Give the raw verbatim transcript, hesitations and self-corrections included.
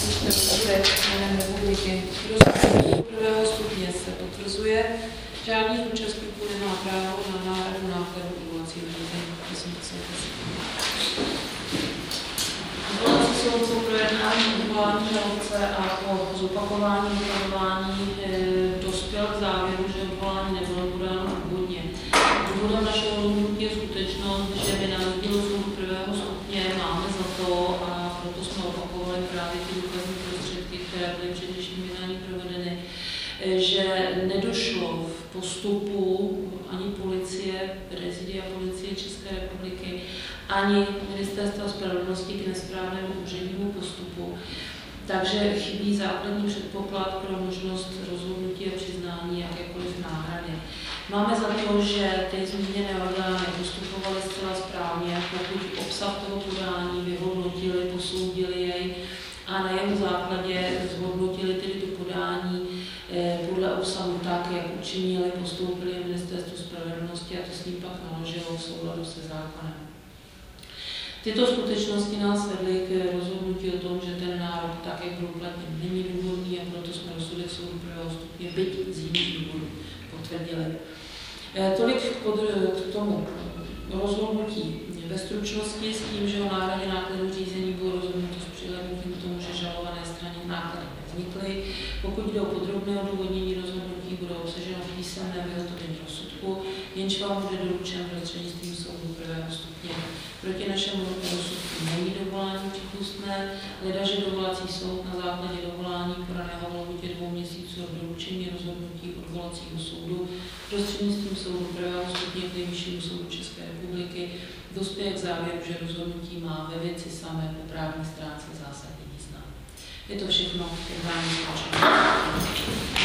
jménem republiky. Rozhodnutí prvého stupně se potvrzuje. Žádný z účastníků nemá právo na náhradu nákladů odvolacího řízení. Prosím, odvolací soud po projednání odvolání žalobce a po zopakování odvolání dospěl k závěru, že odvolání nebylo podáno původně. Důvodem našeho rozhodnutí je skutečnost, že my na rozdíl od soudu prvého stupně máme za to, a proto jsme opakovali právě ty důkazní prostředky, které byly při dnešním jednání provedeny, že nedošlo v postupu ani policie, prezidia policie České republiky, ani Ministerstva spravedlnosti k nesprávnému úřednímu postupu. Takže chybí základní předpoklad pro možnost rozhodnutí a přiznání jakékoliv náhrady. Máme za to, že ty zmíněné orgány postupovaly zcela správně, pokud obsah toho podání vyhodnotili, posoudili jej a na jeho základě zhodnotili tedy to podání podle obsahu tak, jak učinili, postoupili Ministerstvu spravedlnosti a to s ním pak naložilo v souladu se zákonem. Tyto skutečnosti nás vedly k rozhodnutí o tom, že ten nárok, tak jak byl uplatněn, není důvodný a proto jsme rozsudek soudu prvého stupně, byť z jiných důvodů, potvrdili. Tolik k tomu rozhodnutí ve stručnosti s tím, že o náhradě nákladů řízení bylo rozhodnuto s přihlédnutím k tomu, že žalované straně náklady nevznikly. Pokud jde o podrobné odůvodnění rozhodnutí, bude obsaženo v písemném vyhotovení rozsudku, jenž vám bude doručen prostřednictvím soudu prvého stupně. Proti našemu rozsudku není dovolání přípustné, ledaže dovolací soud na základě dovolání podaného v lhůtě dvou měsíců od doručení rozhodnutí odvolacího soudu prostřednictvím soudu prvého stupně k Nejvyššímu soudu České republiky dospěje k závěru, že rozhodnutí má ve věci samé po právní stránce zásadní význam. Je to všechno.